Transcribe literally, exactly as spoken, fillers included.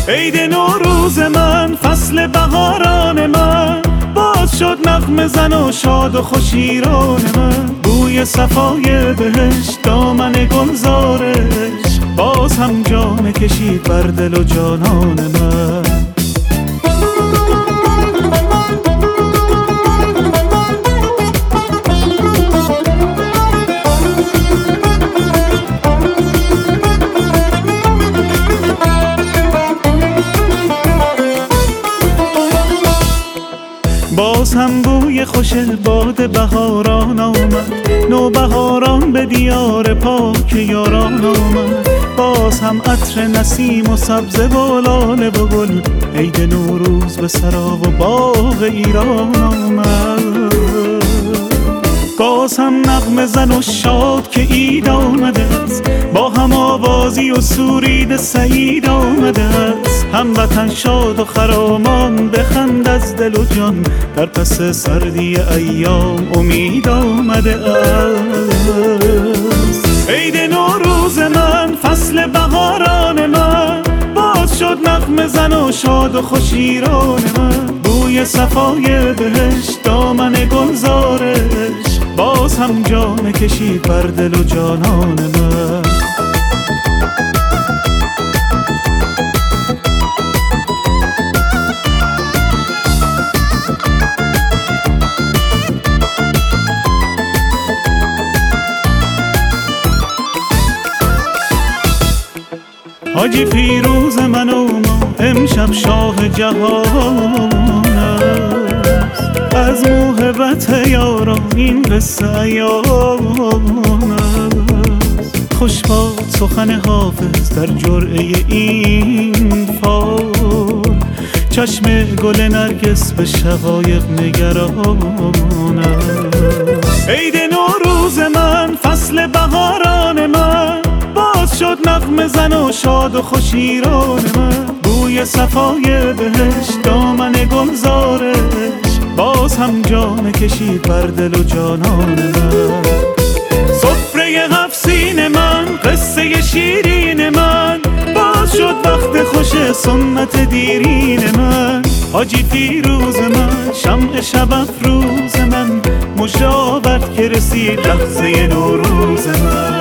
عید نوروز من، فصل بهاران من، باز شد نغمه زن و شاد و خوش ایران من. بوی صفای بهشت، دامن گلزارش، باز هم جام کشید بر دل و جانان من. باز هم بوی خوش باد بهاران آمد، نو بهاران به دیار پاک یاران آمد. باز هم عطر نسیم و سبزه و لاله و گل، عید نوروز به سرا و باغ ایران آمد. باز هم نغمه زن و شاد که عید آمده است، با هم آوازی و سرود سعید آمده است. هموطن شاد و خرامان بخند از دل و جان، در پس سردی ایام امید آمده است. عید نوروز من، فصل بهاران من، باز شد نغمه زن و شاد و خوش ایران من. بوی صفای بهشت، دامن گلزارش، باز هم جام کشید بر دل و جانان من. حاجی فیروز من و ما، امشب شاه جهان است. از موهبت یاران این قصه ایان است. خوش باد سخن حافظ در جرعه این فال، چشم گل نرگس به شقایق نگران است. عید نوروز من، فصل بهاران من، باز شد نغمه زن و شاد و خوش ایران من. بوی صفای بهشت، دامن گلزارش، باز هم جام کشید بر دل و جانان من. سفره هفت سین من، قصه شیرین من، باز شد وقت خوش سنت دیرین من. حاجی فیروز من، شمع شب افروز من، مژه آورد که رسید لحظه نوروز من.